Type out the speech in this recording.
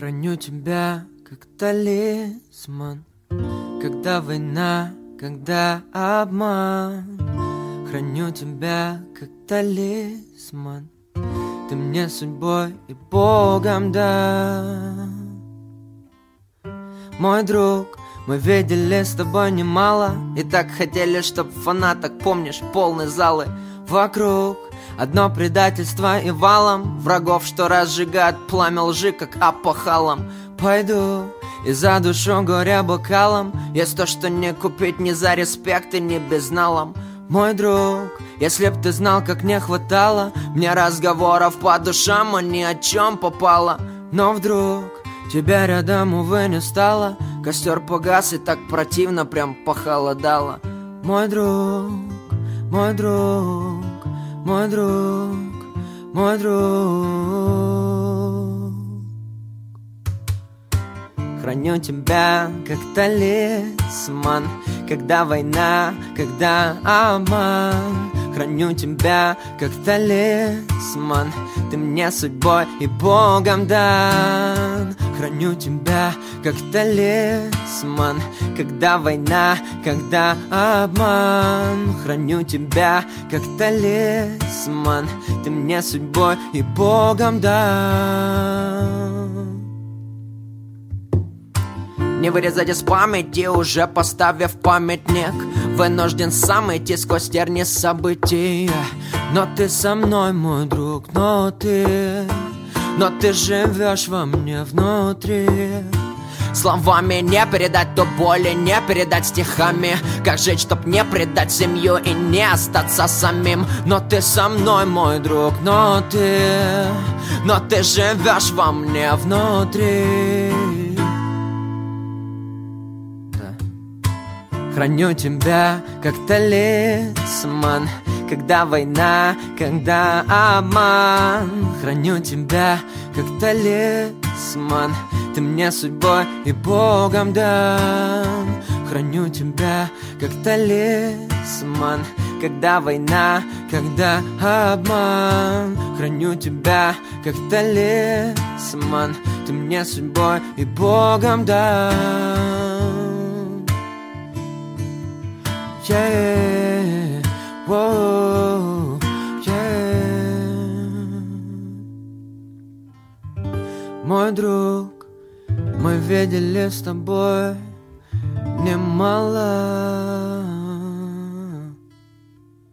Храню тебя, как талисман, когда война, когда обман. Храню тебя, как талисман, ты мне судьбой и Богом дан. Мой друг, мы видели с тобой немало, и так хотели, чтоб фанаток, помнишь, полные залы вокруг. Одно предательство и валом врагов, что разжигают пламя лжи, как опахалом. Пойду и за душу горя бокалом. Есть то, что не купить ни за респект и ни безналом. Мой друг, если б ты знал, как не хватало мне разговоров по душам, а ни о чем попало. Но вдруг тебя рядом, увы, не стало. Костер погас и так противно прям похолодало. Мой друг, мой друг, мой друг, мой друг. Храню тебя, как талисман, когда война, когда обман. Храню тебя, как талисман, ты мне судьбой и Богом дан. Храню тебя, как талисман, когда война, когда обман. Храню тебя, как талисман, ты мне судьбой и Богом дан. Не вырезать из памяти, уже поставив памятник. Вынужден сам идти сквозь терни событий. Но ты со мной, мой друг, но ты живешь во мне внутри. Словами не передать ту боли, не передать стихами. Как жить, чтоб не предать семью и не остаться самим. Но ты со мной, мой друг, но ты живешь во мне внутри. Храню тебя, как талисман, когда война, когда обман. Храню тебя, как талисман, ты мне судьбой и Богом дан. Храню тебя, как талисман, когда война, когда обман. Храню тебя, как талисман, ты мне судьбой и Богом дан. Yeah, whoa, yeah. Мой друг, мы видели с тобой немало.